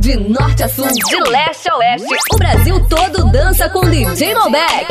De norte a sul, de leste a oeste, o Brasil todo dança com DJ Malbec.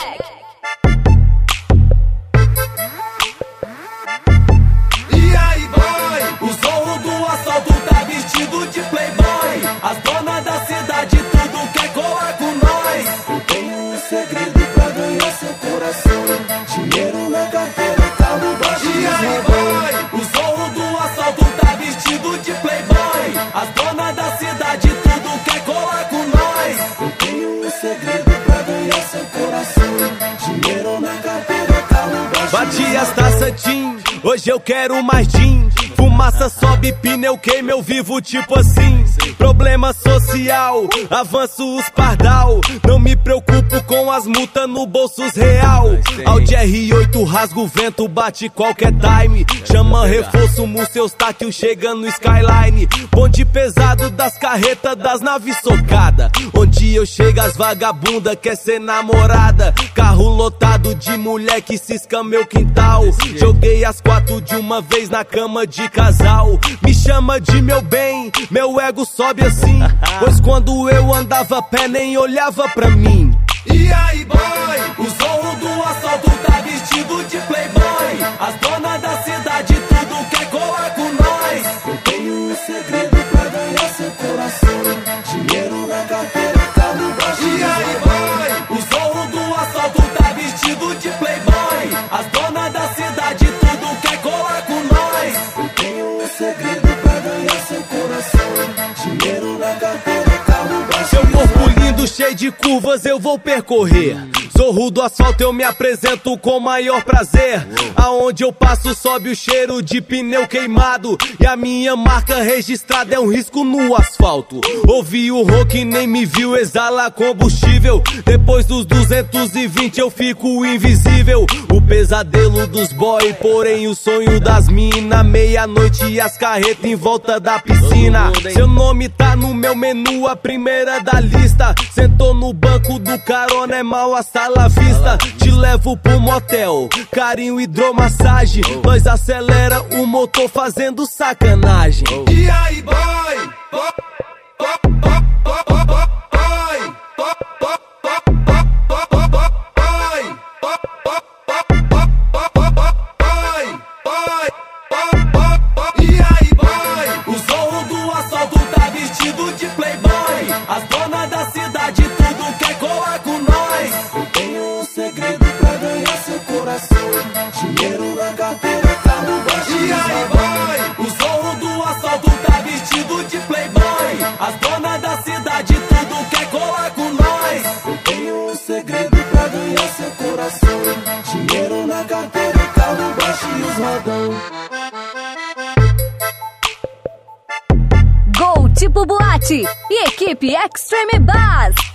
E aí, boy? O zorro do assalto tá vestido de playboy. As donas da cidade tudo quer colar com nós. Eu tenho um segredo pra ganhar seu coração. Dinheiro na carteira, carro baixo. E aí, boy? O zorro do assalto tá vestido de playboy. As donas da cidade tudo quer colar com nós. Eu tenho um segredo pra ganhar seu coração. Dinheiro na carteira, carro baixo. Bati as taças, Tim. Hoje eu quero mais gin. Fumaça sobe, pneu queima, eu vivo tipo assim. Problema social, avanço os pardal. Não me preocupo com as multas no bolsos real. Audi R8 rasga o vento, bate qualquer time. Chama reforço, seu Eustáquio chega no Skyline. Bonde pesado das carretas, das naves socada. Onde eu chego as vagabunda quer ser namorada. Carro lotado de mulher que cisca meu quintal. Joguei as 4 de uma vez na cama de casal. Me chama de meu bem, meu ego sobe assim. Pois quando eu andava a pé nem olhava pra mim. E aí, boy? O zorro do assalto tá vestido de playboy. As donas da cidade tudo quer colar com nós. Eu tenho um segredo pra ganhar seu coração. Dinheiro na carteira, carro baixo. E aí, boy? O zorro do assalto tá vestido de playboy. As donas da cidade tudo quer colar com nós. Eu tenho um segredo pra ganhar seu coração. Dinheiro na carteira, carro baixo. Seu corpo lindo, cheio de curvas, eu vou percorrer. Zorro do asfalto, eu me apresento com maior prazer. Aonde eu passo sobe o cheiro de pneu queimado. E a minha marca registrada é um risco no asfalto. Ouvi o rock e nem me viu, exala combustível. Depois dos 220 eu fico invisível. O pesadelo dos boy, porém o sonho das mina. Meia-noite e as carretas em volta da piscina. Seu nome tá no meu menu, a primeira da lista. Sentou no banco do carona, é mal a sala vista. Te levo pro motel, carinho, hidromassagem. Nós acelera o motor fazendo sacanagem. E aí, boy? E aí, boy? O zorro do assalto tá vestido de playboy. As donas da cidade tudo quer colar com nós. Eu tenho um segredo pra ganhar seu coração. Dinheiro na carteira, carro baixo. E aí, boy? O zorro do assalto tá vestido de playboy. As donas da cidade tudo quer colar com nós. Eu tenho um segredo pra ganhar seu coração. Dinheiro na carteira, carro baixo e os rodão. Gol tipo boate e equipe Extreme Bass.